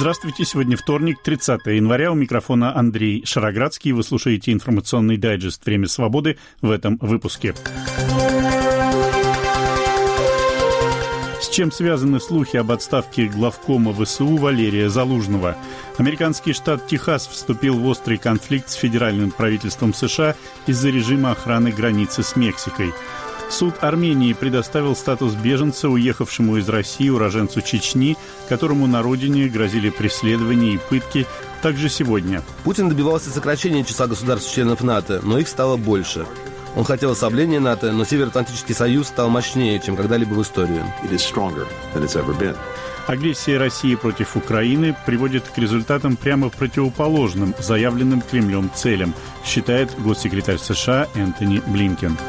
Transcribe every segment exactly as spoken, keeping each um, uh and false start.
Здравствуйте, сегодня вторник, тридцатое января, у микрофона Андрей Шароградский. Вы слушаете информационный дайджест «Время свободы» в этом выпуске. С чем связаны слухи об отставке главкома ВСУ Валерия Залужного? Американский штат Техас вступил в острый конфликт с федеральным правительством США из-за режима охраны границы с Мексикой. Суд Армении предоставил статус беженца уехавшему из России уроженцу Чечни, которому на родине грозили преследования и пытки, также сегодня. Путин добивался сокращения числа государств-членов НАТО, но их стало больше. Он хотел ослабления НАТО, но Североатлантический союз стал мощнее, чем когда-либо в истории. Агрессия России против Украины приводит к результатам прямо противоположным заявленным Кремлем целям, считает госсекретарь США Энтони Блинкен.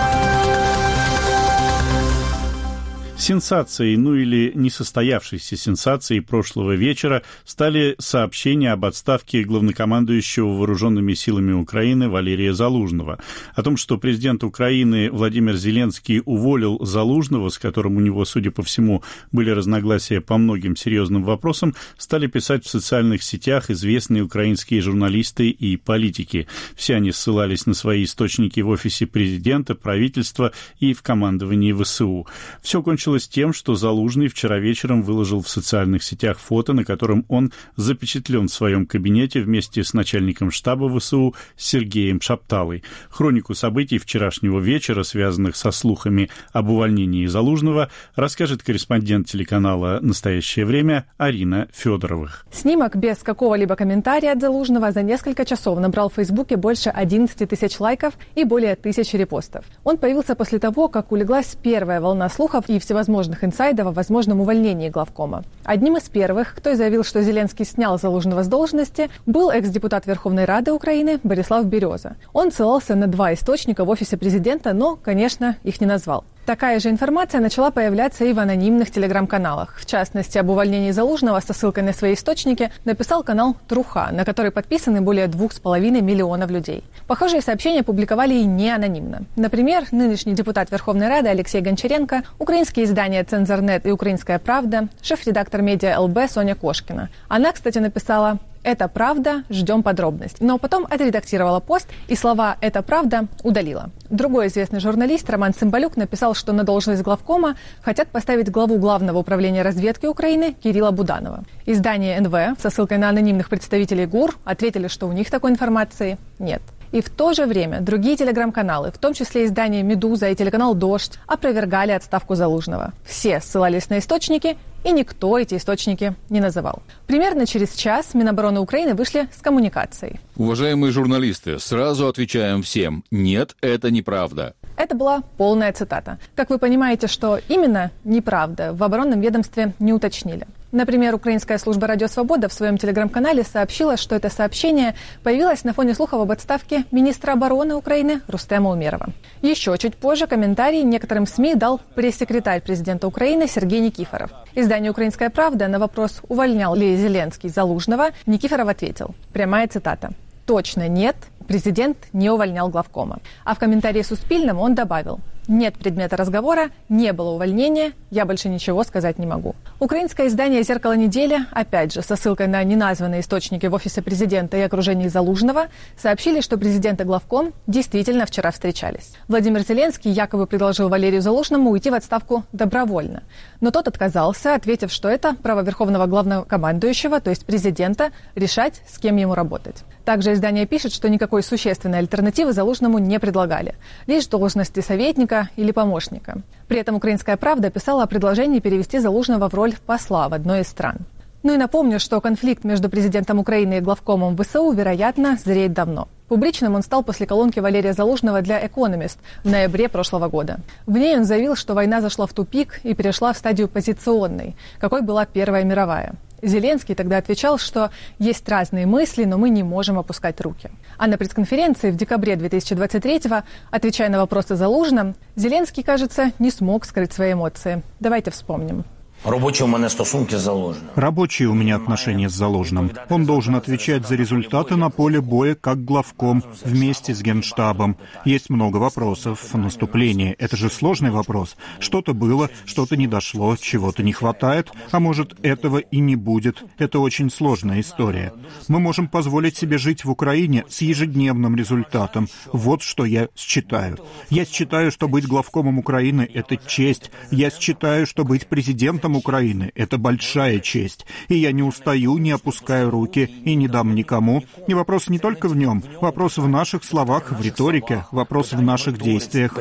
Сенсацией, ну или несостоявшейся сенсацией прошлого вечера стали сообщения об отставке главнокомандующего вооруженными силами Украины Валерия Залужного. О том, что президент Украины Владимир Зеленский уволил Залужного, с которым у него, судя по всему, были разногласия по многим серьезным вопросам, стали писать в социальных сетях известные украинские журналисты и политики. Все они ссылались на свои источники в офисе президента, правительства и в командовании ВСУ. Все кончилось тем, что Залужный вчера вечером выложил в социальных сетях фото, на котором он запечатлен в своем кабинете вместе с начальником штаба ВСУ Сергеем Шапталой. Хронику событий вчерашнего вечера, связанных со слухами об увольнении Залужного, расскажет корреспондент телеканала «Настоящее время» Арина Федорова. Снимок без какого-либо комментария от Залужного за несколько часов набрал в Фейсбуке больше одиннадцать тысяч лайков и более тысячи репостов. Он появился после того, как улеглась первая волна слухов и всевозможных возможных инсайдов о возможном увольнении главкома. Одним из первых, кто заявил, что Зеленский снял Залужного с должности, был экс-депутат Верховной Рады Украины Борислав Береза. Он ссылался на два источника в офисе президента, но, конечно, их не назвал. Такая же информация начала появляться и в анонимных телеграм-каналах. В частности, об увольнении Залужного со ссылкой на свои источники написал канал «Труха», на который подписаны более двух с половиной миллионов людей. Похожие сообщения публиковали и не анонимно. Например, нынешний депутат Верховной Рады Алексей Гончаренко, украинские издания «Цензорнет» и «Украинская правда», шеф-редактор медиа эл бэ Соня Кошкина. Она, кстати, написала: «Это правда, ждем подробностей». Но потом отредактировала пост и слова «это правда» удалила. Другой известный журналист Роман Цымбалюк написал, что на должность главкома хотят поставить главу Главного управления разведки Украины Кирилла Буданова. Издание эн вэ со ссылкой на анонимных представителей ГУР ответили, что у них такой информации нет. И в то же время другие телеграм-каналы, в том числе издание «Медуза» и телеканал «Дождь», опровергали отставку Залужного. Все ссылались на источники, и никто эти источники не называл. Примерно через час Минобороны Украины вышли с коммуникацией. Уважаемые журналисты, сразу отвечаем всем: нет, это неправда. Это была полная цитата. Как вы понимаете, что именно неправда, в оборонном ведомстве не уточнили. Например, украинская служба «Радио Свобода» в своем телеграм-канале сообщила, что это сообщение появилось на фоне слухов об отставке министра обороны Украины Рустема Умерова. Еще чуть позже комментарий некоторым СМИ дал пресс-секретарь президента Украины Сергей Никифоров. Изданию «Украинская правда» на вопрос, увольнял ли Зеленский Залужного, Никифоров ответил, прямая цитата: «Точно нет, президент не увольнял главкома». А в комментарии Суспильному он добавил: «Нет предмета разговора, не было увольнения, я больше ничего сказать не могу». Украинское издание «Зеркало недели», опять же, со ссылкой на неназванные источники в офисе президента и окружении Залужного, сообщили, что президент и главком действительно вчера встречались. Владимир Зеленский якобы предложил Валерию Залужному уйти в отставку добровольно. Но тот отказался, ответив, что это право верховного главнокомандующего, то есть президента, решать, с кем ему работать. Также издание пишет, что никакой существенной альтернативы Залужному не предлагали. Лишь должности советника или помощника. При этом «Украинская правда» писала о предложении перевести Залужного в роль посла в одной из стран. Ну и напомню, что конфликт между президентом Украины и главкомом ВСУ, вероятно, зреет давно. Публичным он стал после колонки Валерия Залужного для «Экономист» в ноябре прошлого года. В ней он заявил, что война зашла в тупик и перешла в стадию позиционной, какой была Первая мировая. Зеленский тогда отвечал, что есть разные мысли, но мы не можем опускать руки. А на пресс-конференции в декабре две тысячи двадцать третьего, отвечая на вопросы Залужным, Зеленский, кажется, не смог скрыть свои эмоции. Давайте вспомним. Рабочие у меня отношения с Залужным. Он должен отвечать за результаты на поле боя как главком вместе с Генштабом. Есть много вопросов. Наступление — это же сложный вопрос. Что-то было, что-то не дошло, чего-то не хватает, а может, этого и не будет. Это очень сложная история. Мы можем позволить себе жить в Украине с ежедневным результатом. Вот что я считаю. Я считаю, что быть главкомом Украины — это честь. Я считаю, что быть президентом Украины — это большая честь. И я не устаю, не опускаю руки и не дам никому. И вопрос не только в нем. Вопрос в наших словах, в риторике. Вопрос в наших действиях.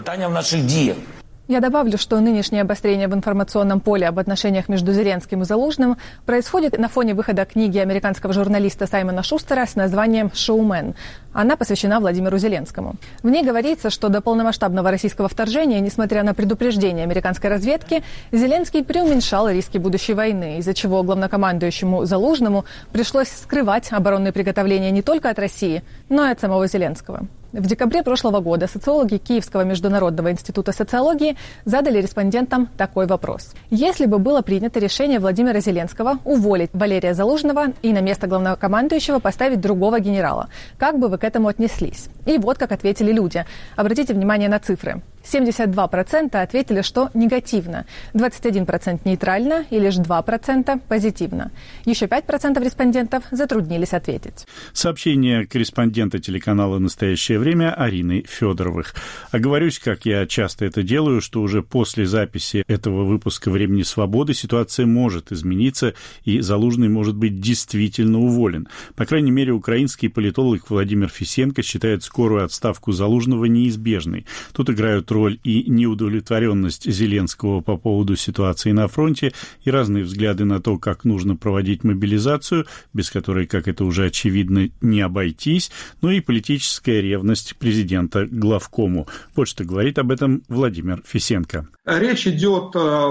Я добавлю, что нынешнее обострение в информационном поле об отношениях между Зеленским и Залужным происходит на фоне выхода книги американского журналиста Саймона Шустера с названием «Шоумен». Она посвящена Владимиру Зеленскому. В ней говорится, что до полномасштабного российского вторжения, несмотря на предупреждение американской разведки, Зеленский преуменьшал риски будущей войны, из-за чего главнокомандующему Залужному пришлось скрывать оборонные приготовления не только от России, но и от самого Зеленского. В декабре прошлого года социологи Киевского международного института социологии задали респондентам такой вопрос. Если бы было принято решение Владимира Зеленского уволить Валерия Залужного и на место главнокомандующего поставить другого генерала, как бы вы к этому отнеслись? И вот как ответили люди. Обратите внимание на цифры. семьдесят два процента ответили, что негативно, двадцать один процент нейтрально и лишь два процента позитивно. Еще пять процентов респондентов затруднились ответить. Сообщение корреспондента телеканала «Настоящее время» Арины Федоровых. Оговорюсь, как я часто это делаю, что уже после записи этого выпуска «Времени свободы» ситуация может измениться, и Залужный может быть действительно уволен. По крайней мере, украинский политолог Владимир Фисенко считает скорую отставку Залужного неизбежной. Тут играют роль и неудовлетворенность Зеленского по поводу ситуации на фронте, и разные взгляды на то, как нужно проводить мобилизацию, без которой, как это уже очевидно, не обойтись, но и политическая ревность президента к главкому. Вот что говорит об этом Владимир Фисенко. Речь идет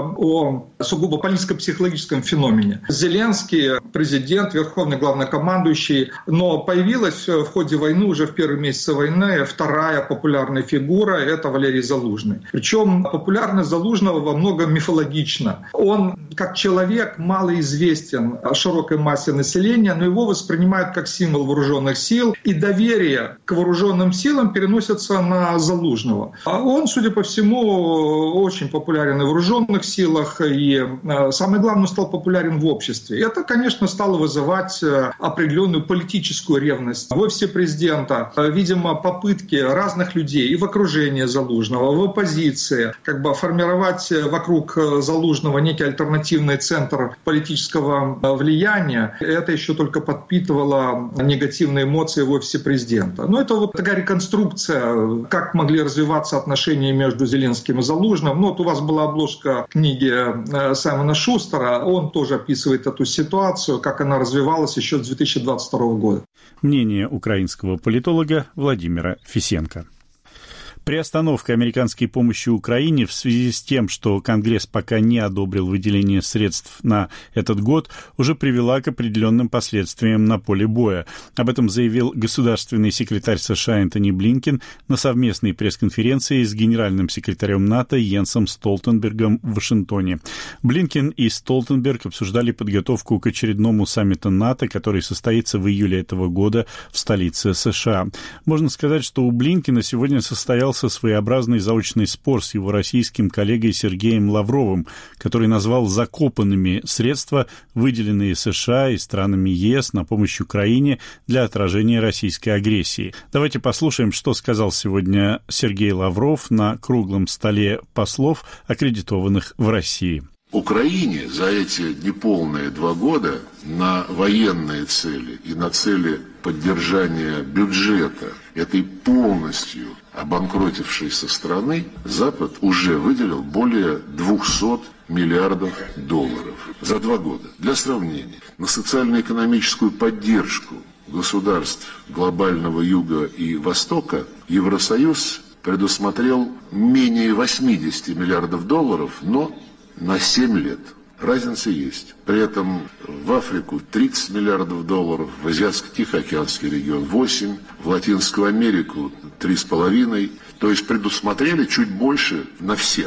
о сугубо политико-психологическом феномене. Зеленский, президент, верховный главнокомандующий, но появилась в ходе войны, уже в первые месяцы войны, вторая популярная фигура – это Валерий Залужный. Причем популярность Залужного во многом мифологична. Он, как человек, малоизвестен широкой массе населения, но его воспринимают как символ вооруженных сил, и доверие к вооруженным силам переносится на Залужного. А он, судя по всему, очень популярен и в вооруженных силах, и, самое главное, стал популярен в обществе. Это, конечно, стало вызывать определенную политическую ревность в офисе президента. Видимо, попытки разных людей и в окружении Залужного, в оппозиции, как бы формировать вокруг Залужного некий альтернативный центр политического влияния, это еще только подпитывало негативные эмоции в офисе президента. Но это вот такая реконструкция, как могли развиваться отношения между Зеленским и Залужным. Ну, вот у вас была обложка книги Саймона Шустера, он тоже описывает эту ситуацию, как она развивалась еще с две тысячи двадцать второго года. Мнение украинского политолога Владимира Фисенко. Приостановка американской помощи Украине в связи с тем, что Конгресс пока не одобрил выделение средств на этот год, уже привела к определенным последствиям на поле боя. Об этом заявил государственный секретарь США Энтони Блинкен на совместной пресс-конференции с генеральным секретарем НАТО Йенсом Столтенбергом в Вашингтоне. Блинкен и Столтенберг обсуждали подготовку к очередному саммиту НАТО, который состоится в июле этого года в столице США. Можно сказать, что у Блинкена сегодня состоялся своеобразный заочный спор с его российским коллегой Сергеем Лавровым, который назвал закопанными средства, выделенные США и странами ЕС на помощь Украине для отражения российской агрессии. Давайте послушаем, что сказал сегодня Сергей Лавров на круглом столе послов, аккредитованных в России. Украине за эти неполные два года на военные цели и на цели поддержания бюджета этой полностью обанкротившейся страны Запад уже выделил более двухсот миллиардов долларов за два года. Для сравнения, на социально-экономическую поддержку государств глобального Юга и Востока Евросоюз предусмотрел менее восьмидесяти миллиардов долларов, но на семь лет. Разница есть. При этом в Африку тридцать миллиардов долларов, в Азиатско-Тихоокеанский регион восемь, в Латинскую Америку три с половиной. То есть предусмотрели чуть больше на всех.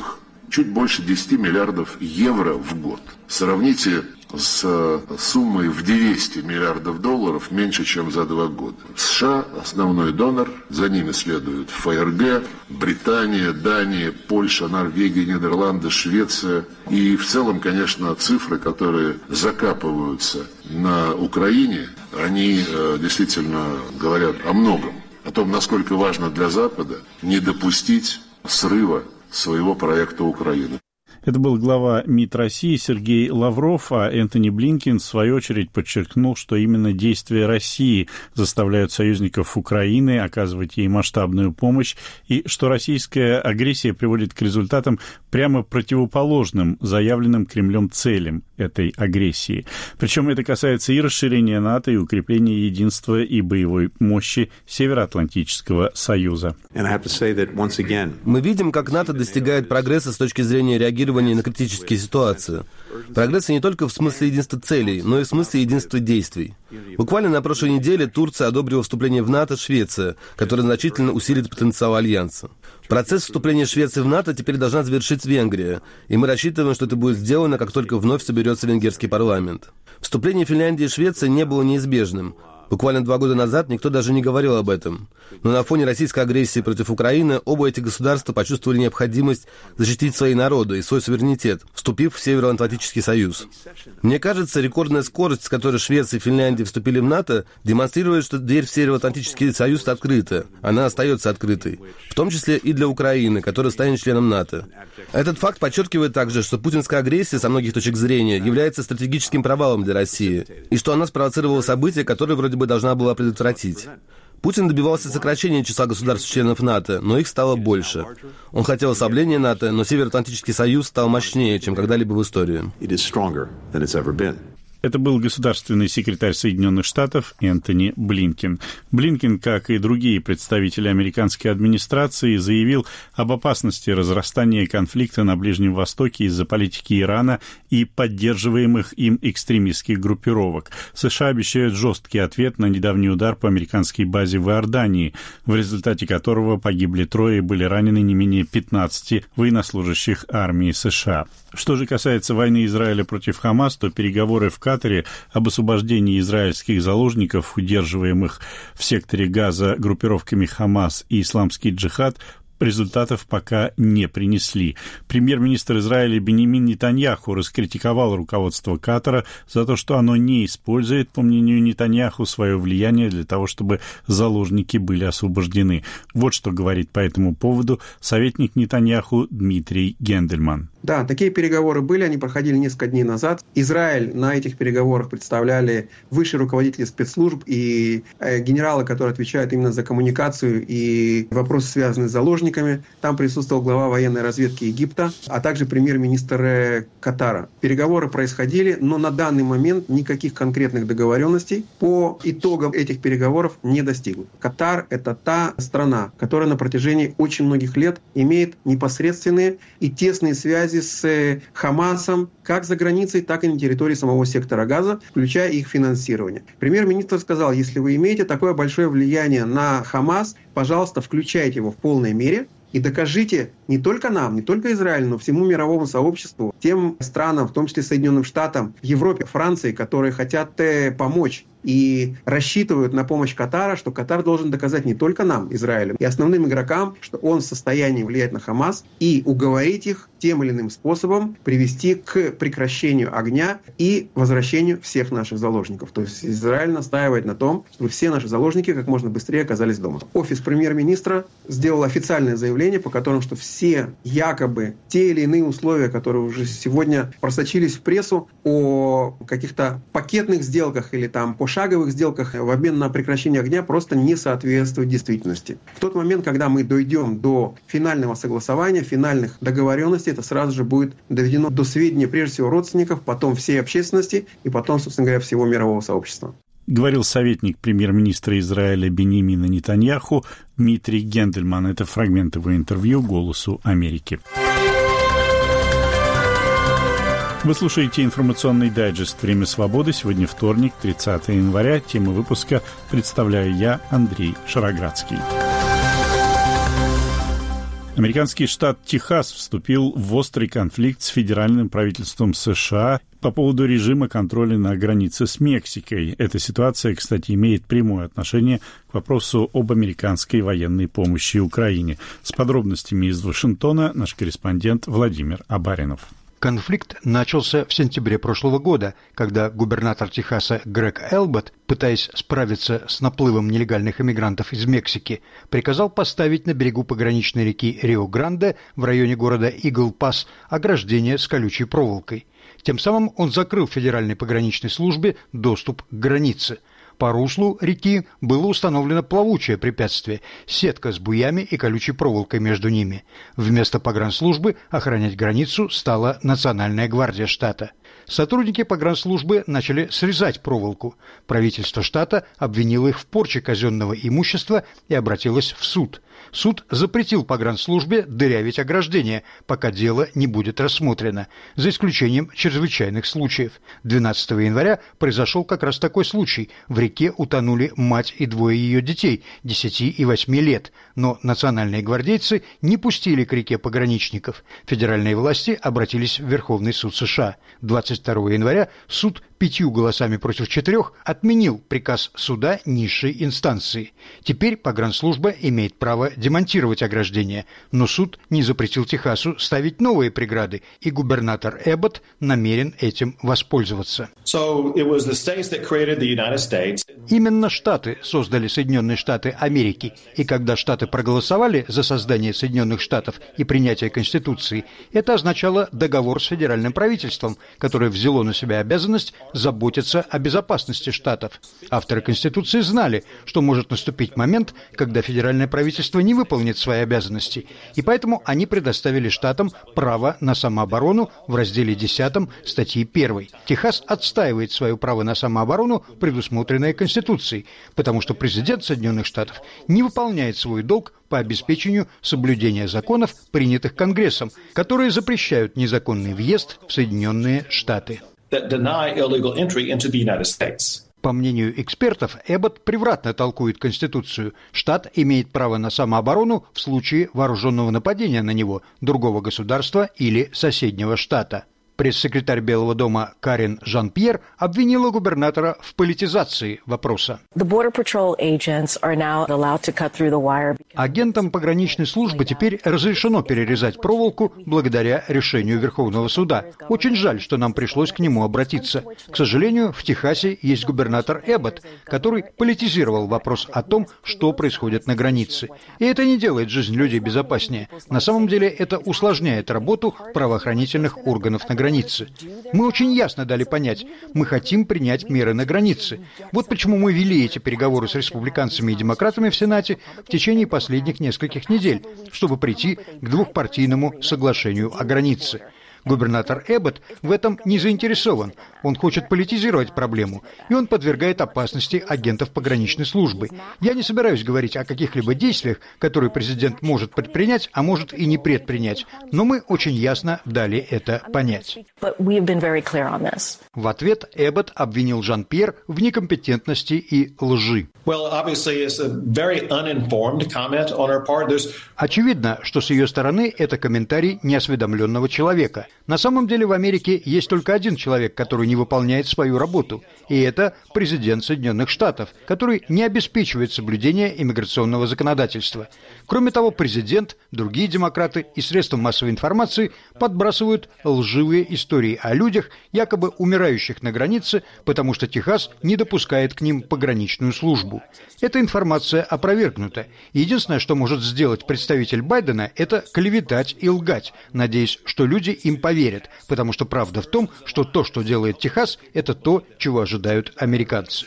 чуть больше десяти миллиардов евро в год. Сравните с суммой в двести миллиардов долларов меньше, чем за два года. США – основной донор, за ними следуют ФРГ, Британия, Дания, Польша, Норвегия, Нидерланды, Швеция. И в целом, конечно, цифры, которые закапываются на Украине, они э, действительно говорят о многом. О том, насколько важно для Запада не допустить срыва своего проекта Украины. Это был глава МИД России Сергей Лавров, а Энтони Блинкен, в свою очередь, подчеркнул, что именно действия России заставляют союзников Украины оказывать ей масштабную помощь, и что российская агрессия приводит к результатам прямо противоположным заявленным Кремлем целям этой агрессии. Причем это касается и расширения НАТО, и укрепления единства и боевой мощи Североатлантического Союза. Мы видим, как НАТО достигает прогресса с точки зрения реагирования на критические ситуации. Прогресса не только в смысле единства целей, но и в смысле единства действий. Буквально на прошлой неделе Турция одобрила вступление в НАТО Швеция, которое значительно усилит потенциал Альянса. Процесс вступления Швеции в НАТО теперь должна завершить Венгрия, и мы рассчитываем, что это будет сделано, как только вновь соберется венгерский парламент. Вступление Финляндии и Швеции не было неизбежным. Буквально два года назад никто даже не говорил об этом. Но на фоне российской агрессии против Украины оба эти государства почувствовали необходимость защитить свои народы и свой суверенитет, вступив в Североатлантический Союз. Мне кажется, рекордная скорость, с которой Швеция и Финляндия вступили в НАТО, демонстрирует, что дверь в Североатлантический Союз открыта. Она остается открытой. В том числе и для Украины, которая станет членом НАТО. Этот факт подчеркивает также, что путинская агрессия, со многих точек зрения, является стратегическим провалом для России, и что она спровоцировала события, которые вроде бы должна была предотвратить. Путин добивался сокращения числа государств-членов НАТО, но их стало больше. Он хотел ослабления НАТО, но Североатлантический Союз стал мощнее, чем когда-либо в истории. Это был государственный секретарь Соединенных Штатов Энтони Блинкен. Блинкен, как и другие представители американской администрации, заявил об опасности разрастания конфликта на Ближнем Востоке из-за политики Ирана и поддерживаемых им экстремистских группировок. США обещают жесткий ответ на недавний удар по американской базе в Иордании, в результате которого погибли трое и были ранены не менее пятнадцати военнослужащих армии США. Что же касается войны Израиля против Хамас, то переговоры в Катаре об освобождении израильских заложников, удерживаемых в секторе Газа группировками Хамас и Исламский джихад, результатов пока не принесли. Премьер-министр Израиля Биньямин Нетаньяху раскритиковал руководство Катара за то, что оно не использует, по мнению Нетаньяху, свое влияние для того, чтобы заложники были освобождены. Вот что говорит по этому поводу советник Нетаньяху Дмитрий Гендельман. Да, такие переговоры были, они проходили несколько дней назад. Израиль на этих переговорах представляли высшие руководители спецслужб и э, генералы, которые отвечают именно за коммуникацию и вопросы, связанные с заложниками. Там присутствовал глава военной разведки Египта, а также премьер-министр э, Катара. Переговоры происходили, но на данный момент никаких конкретных договоренностей по итогам этих переговоров не достигнут. Катар – это та страна, которая на протяжении очень многих лет имеет непосредственные и тесные связи с Хамасом как за границей, так и на территории самого сектора Газа, включая их финансирование. Премьер-министр сказал, если вы имеете такое большое влияние на Хамас, пожалуйста, включайте его в полной мере и докажите не только нам, не только Израилю, но всему мировому сообществу, тем странам, в том числе Соединенным Штатам, Европе, Франции, которые хотят помочь и рассчитывают на помощь Катара, что Катар должен доказать не только нам, Израилю, и основным игрокам, что он в состоянии влиять на Хамас и уговорить их тем или иным способом привести к прекращению огня и возвращению всех наших заложников. То есть Израиль настаивает на том, чтобы все наши заложники как можно быстрее оказались дома. Офис премьер-министра сделал официальное заявление, по которому, что все якобы те или иные условия, которые уже сегодня просочились в прессу о каких-то пакетных сделках или там по шаговых сделках в обмен на прекращение огня, просто не соответствует действительности. В тот момент, когда мы дойдем до финального согласования, финальных договоренностей, это сразу же будет доведено до сведения прежде всего родственников, потом всей общественности и потом, собственно говоря, всего мирового сообщества. Говорил советник премьер-министра Израиля Биньямина Нетаньяху Дмитрий Гендельман. Это фрагмент его интервью «Голосу Америки». Вы слушаете информационный дайджест «Время свободы». Сегодня вторник, тридцатое января. Тему выпуска представляю я, Андрей Шароградский. Американский штат Техас вступил в острый конфликт с федеральным правительством США по поводу режима контроля на границе с Мексикой. Эта ситуация, кстати, имеет прямое отношение к вопросу об американской военной помощи Украине. С подробностями из Вашингтона наш корреспондент Владимир Абаринов. Конфликт начался в сентябре прошлого года, когда губернатор Техаса Грег Элбот, пытаясь справиться с наплывом нелегальных иммигрантов из Мексики, приказал поставить на берегу пограничной реки Рио-Гранде в районе города Игл-Пас ограждение с колючей проволокой. Тем самым он закрыл федеральной пограничной службе доступ к границе. По руслу реки было установлено плавучее препятствие – сетка с буями и колючей проволокой между ними. Вместо погранслужбы охранять границу стала Национальная гвардия штата. Сотрудники погранслужбы начали срезать проволоку. Правительство штата обвинило их в порче казенного имущества и обратилось в суд. Суд запретил погранслужбе дырявить ограждение, пока дело не будет рассмотрено, за исключением чрезвычайных случаев. двенадцатого января произошел как раз такой случай. В реке утонули мать и двое ее детей, десяти и восьми лет. Но национальные гвардейцы не пустили к реке пограничников. Федеральные власти обратились в Верховный суд США. двадцать второго января суд пятью голосами против четырех отменил приказ суда низшей инстанции. Теперь погранслужба имеет право демонтировать ограждение, но суд не запретил Техасу ставить новые преграды, и губернатор Эббот намерен этим воспользоваться. So it was the states that created the United States. Именно Штаты создали Соединенные Штаты Америки, и когда Штаты проголосовали за создание Соединенных Штатов и принятие Конституции, это означало договор с федеральным правительством, которое взяло на себя обязанность заботиться о безопасности Штатов. Авторы Конституции знали, что может наступить момент, когда федеральное правительство не выполнит свои обязанности, и поэтому они предоставили Штатам право на самооборону в разделе десятом статьи первой. Техас отстаивает свое право на самооборону, предусмотренное Конституцией, потому что президент Соединенных Штатов не выполняет свой долг по обеспечению соблюдения законов, принятых Конгрессом, которые запрещают незаконный въезд в Соединенные Штаты. По мнению экспертов, Эббот превратно толкует Конституцию. Штат имеет право на самооборону в случае вооруженного нападения на него, другого государства или соседнего штата. Пресс-секретарь Белого дома Карен Жан-Пьер обвинила губернатора в политизации вопроса. Агентам пограничной службы теперь разрешено перерезать проволоку благодаря решению Верховного суда. Очень жаль, что нам пришлось к нему обратиться. К сожалению, в Техасе есть губернатор Эббот, который политизировал вопрос о том, что происходит на границе. И это не делает жизнь людей безопаснее. На самом деле это усложняет работу правоохранительных органов на границе. Мы очень ясно дали понять, мы хотим принять меры на границе. Вот почему мы вели эти переговоры с республиканцами и демократами в Сенате в течение последних нескольких недель, чтобы прийти к двухпартийному соглашению о границе. Губернатор Эббот в этом не заинтересован. Он хочет политизировать проблему, и он подвергает опасности агентов пограничной службы. Я не собираюсь говорить о каких-либо действиях, которые президент может предпринять, а может и не предпринять, но мы очень ясно дали это понять. В ответ Эббот обвинил Жан-Пьер в некомпетентности и лжи. Очевидно, что с ее стороны это комментарий неосведомленного человека. На самом деле в Америке есть только один человек, который не выполняет свою работу, и это президент Соединенных Штатов, который не обеспечивает соблюдение иммиграционного законодательства. Кроме того, президент, другие демократы и средства массовой информации подбрасывают лживые истории о людях, якобы умирающих на границе, потому что Техас не допускает к ним пограничную службу. Эта информация опровергнута. Единственное, что может сделать представитель Байдена, это клеветать и лгать, надеясь, что люди им поверят, потому что правда в том, что то, что делает Техас, это то, чего ожидают американцы.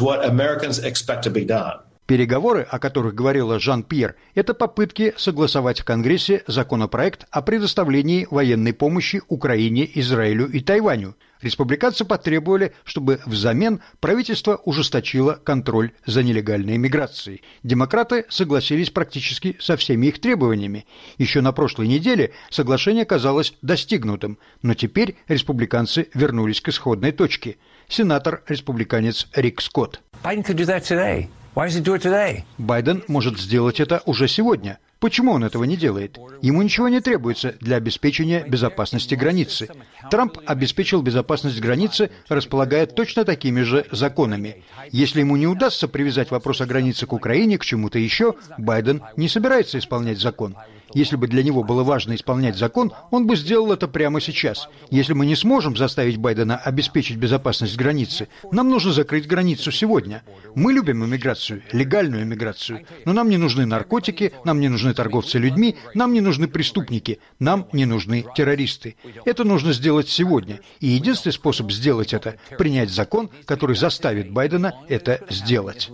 Переговоры, о которых говорила Жан-Пьер, это попытки согласовать в Конгрессе законопроект о предоставлении военной помощи Украине, Израилю и Тайваню. Республиканцы потребовали, чтобы взамен правительство ужесточило контроль за нелегальной миграцией. Демократы согласились практически со всеми их требованиями. Еще на прошлой неделе соглашение казалось достигнутым, но теперь республиканцы вернулись к исходной точке. Сенатор-республиканец Рик Скотт. Байден может сделать это уже сегодня. Почему он этого не делает? Ему ничего не требуется для обеспечения безопасности границы. Трамп обеспечил безопасность границы, располагая точно такими же законами. Если ему не удастся привязать вопрос о границе к Украине, к чему-то еще, Байден не собирается исполнять закон. Если бы для него было важно исполнять закон, он бы сделал это прямо сейчас. Если мы не сможем заставить Байдена обеспечить безопасность границы, нам нужно закрыть границу сегодня. Мы любим иммиграцию, легальную иммиграцию, но нам не нужны наркотики, нам не нужны торговцы людьми, нам не нужны преступники, нам не нужны террористы. Это нужно сделать сегодня. И единственный способ сделать это – принять закон, который заставит Байдена это сделать.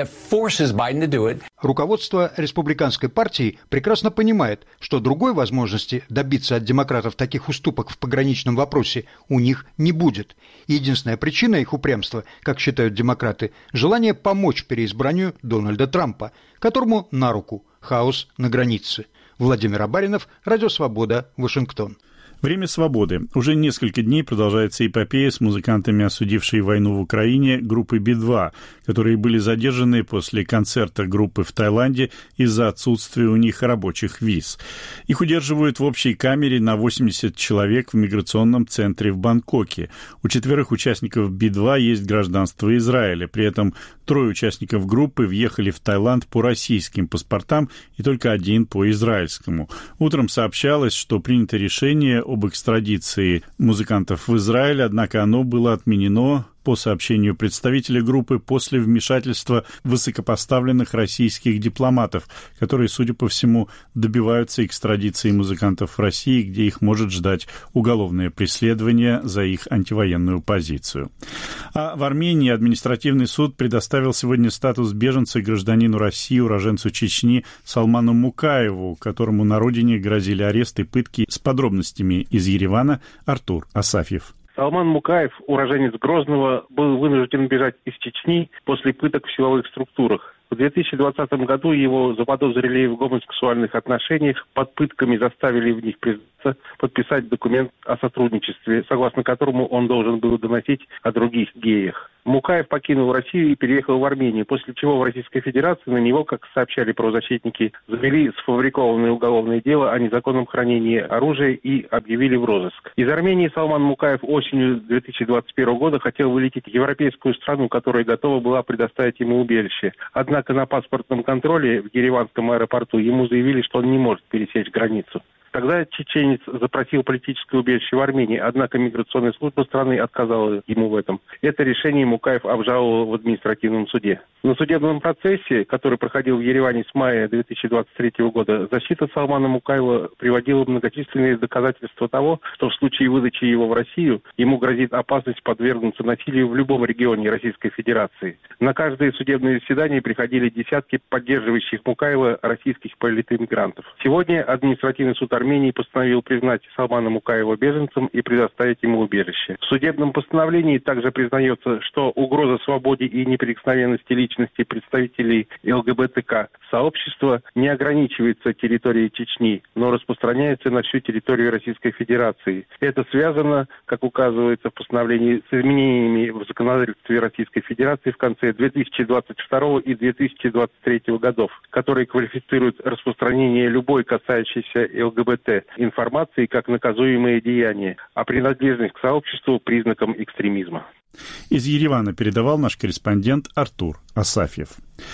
Руководство республиканской партии прекрасно понимает, что другой возможности добиться от демократов таких уступок в пограничном вопросе у них не будет. Единственная причина их упрямства, как считают демократы, желание помочь переизбранию Дональда Трампа, которому на руку хаос на границе. Владимир Абаринов, Радио Свобода, Вашингтон. Время свободы. Уже несколько дней продолжается эпопея с музыкантами, осудившей войну в Украине, группы би два, которые были задержаны после концерта группы в Таиланде из-за отсутствия у них рабочих виз. Их удерживают в общей камере на восемьдесят человек в миграционном центре в Бангкоке. У четверых участников би два есть гражданство Израиля. При этом трое участников группы въехали в Таиланд по российским паспортам и только один по израильскому. Утром сообщалось, что принято решение об экстрадиции музыкантов в Израиль, однако оно было отменено по сообщению представителя группы после вмешательства высокопоставленных российских дипломатов, которые, судя по всему, добиваются экстрадиции музыкантов в России, где их может ждать уголовное преследование за их антивоенную позицию. А в Армении административный суд предоставил сегодня статус беженца гражданину России, уроженцу Чечни Салману Мукаеву, которому на родине грозили арест и пытки. С подробностями из Еревана Артур Асафьев. Салман Мукаев, уроженец Грозного, был вынужден бежать из Чечни после пыток в силовых структурах. В две тысячи двадцатом году его заподозрили в гомосексуальных отношениях, под пытками заставили в них признаться, подписать документ о сотрудничестве, согласно которому он должен был доносить о других геях. Мукаев покинул Россию и переехал в Армению, после чего в Российской Федерации на него, как сообщали правозащитники, завели сфабрикованное уголовное дело о незаконном хранении оружия и объявили в розыск. Из Армении Салман Мукаев осенью две тысячи двадцать первого года хотел вылететь в европейскую страну, которая готова была предоставить ему убежище. Однако на паспортном контроле в Ереванском аэропорту ему заявили, что он не может пересечь границу. Тогда чеченец запросил политическое убежище в Армении, однако миграционная служба страны отказала ему в этом. Это решение Мукаев обжаловал в административном суде. На судебном процессе, который проходил в Ереване с мая две тысячи двадцать третьего года, защита Салмана Мукаева приводила многочисленные доказательства того, что в случае выдачи его в Россию ему грозит опасность подвергнуться насилию в любом регионе Российской Федерации. На каждое судебное заседание приходили десятки поддерживающих Мукаева российских политэмигрантов. Сегодня административный суд Армении постановил признать Салмана Мукаева беженцем и предоставить ему убежище. В судебном постановлении также признается, что угроза свободе и неприкосновенности личности представителей ЛГБТК сообщества не ограничивается территорией Чечни, но распространяется на всю территорию Российской Федерации. Это связано, как указывается в постановлении, с изменениями в законодательстве Российской Федерации в конце две тысячи двадцать второго и две тысячи двадцать третьего годов, которые квалифицируют распространение любой касающейся ЛГБТ информации как наказуемое деяние, а принадлежность к сообществу признаком экстремизма. Из Еревана передавал наш корреспондент Артур Асафьев.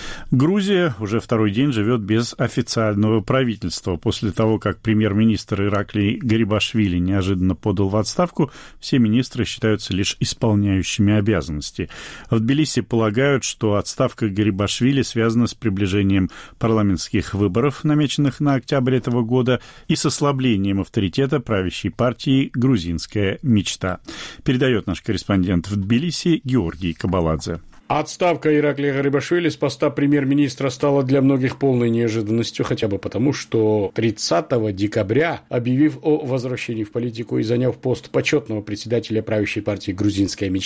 Грузия уже второй день живет без официального правительства. После того, как премьер-министр Ираклий Гарибашвили неожиданно подал в отставку, все министры считаются лишь исполняющими обязанности. В Тбилиси полагают, что отставка Гарибашвили связана с приближением парламентских выборов, намеченных на октябрь этого года, и с ослаблением авторитета правящей партии «Грузинская мечта». Передает наш корреспондент в Тбилиси Георгий Кабаладзе. Отставка Ираклия Гарибашвили с поста премьер-министра стала для многих полной неожиданностью, хотя бы потому, что тридцатого декабря, объявив о возвращении в политику и заняв пост почетного председателя правящей партии «Грузинская мечта»,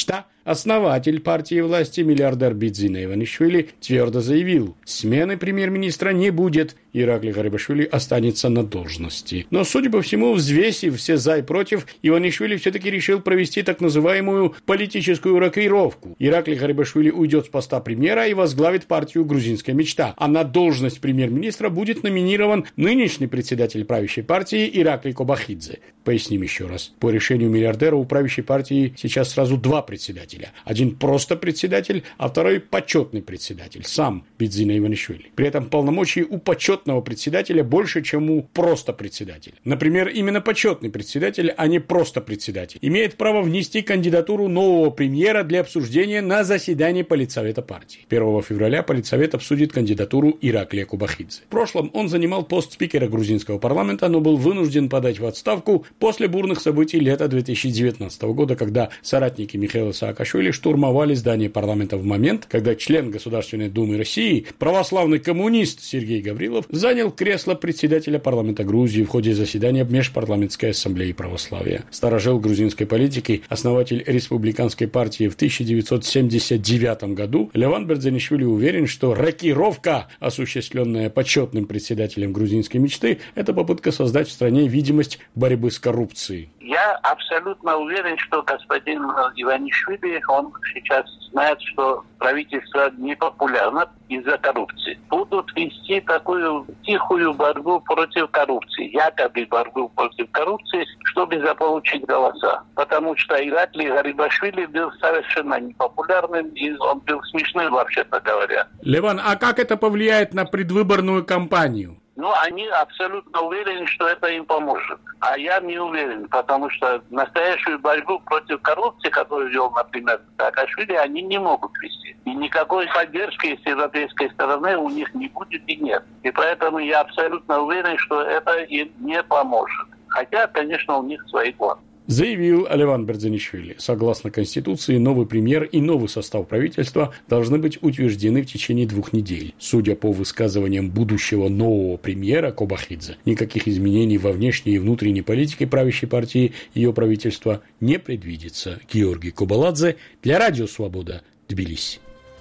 основатель партии власти миллиардер Бидзина Иванишвили твердо заявил: смены премьер-министра не будет, Ираклий Гарибашвили останется на должности. Но, судя по всему, взвесив все за и против, Иванишвили все-таки решил провести так называемую политическую рокировку. Ираклий Гарибашвили уйдет с поста премьера и возглавит партию «Грузинская мечта», а на должность премьер-министра будет номинирован нынешний председатель правящей партии Ираклий Кобахидзе. Поясним еще раз. По решению миллиардера у правящей партии сейчас сразу два председателя. Один просто председатель, а второй почетный председатель, сам Бидзина Иванишвили. При этом полномочий у почетного председателя больше, чем у просто председателя. Например, именно почетный председатель, а не просто председатель, имеет право внести кандидатуру нового премьера для обсуждения на заседании Политсовета партии. первого февраля Политсовет обсудит кандидатуру Ираклия Кобахидзе. В прошлом он занимал пост спикера грузинского парламента, но был вынужден подать в отставку после бурных событий лета две тысячи девятнадцатого года, когда соратники Михаила Саакашвили штурмовали здание парламента в момент, когда член Государственной Думы России, православный коммунист Сергей Гаврилов, занял кресло председателя парламента Грузии в ходе заседания Межпарламентской ассамблеи православия. Старожил грузинской политики, основатель республиканской партии в тысяча девятьсот семьдесят девятом году, Леван Бердзинишвили уверен, что рокировка, осуществленная почетным председателем грузинской мечты, это попытка создать в стране видимость борьбы с коррупцией. Я абсолютно уверен, что господин Иванишвили, он сейчас знает, что правительство непопулярно из-за коррупции. Будут вести такую тихую борьбу против коррупции, якобы борьбу против коррупции, чтобы заполучить голоса. Потому что Ираклий Гарибашвили был совершенно непопулярным, и он был смешным, вообще-то говоря. Леван, а как это повлияет на предвыборную кампанию? Ну, они абсолютно уверены, что это им поможет. А я не уверен, потому что настоящую борьбу против коррупции, которую вел, например, Саакашвили, они не могут вести. И никакой поддержки с европейской стороны у них не будет и нет. И поэтому я абсолютно уверен, что это им не поможет. Хотя, конечно, у них свои планы. Заявил Леван Бердзинишвили. Согласно Конституции, новый премьер и новый состав правительства должны быть утверждены в течение двух недель. Судя по высказываниям будущего нового премьера Кобахидзе, никаких изменений во внешней и внутренней политике правящей партии и ее правительства не предвидится. Георгий Кобаладзе для Радио Свобода, Тбилиси.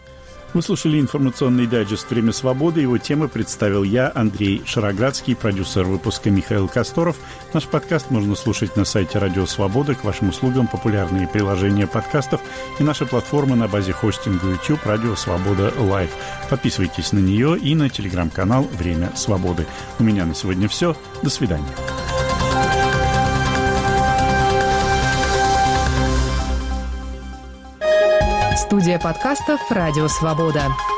Вы слушали информационный дайджест «Время свободы». Его темы представил я, Андрей Шароградский, продюсер выпуска Михаил Косторов. Наш подкаст можно слушать на сайте Радио Свобода. К вашим услугам популярные приложения подкастов и наша платформа на базе хостинга YouTube «Радио Свобода Лайв». Подписывайтесь на нее и на телеграм-канал «Время свободы». У меня на сегодня все. До свидания. Студия подкастов «Радио Свобода».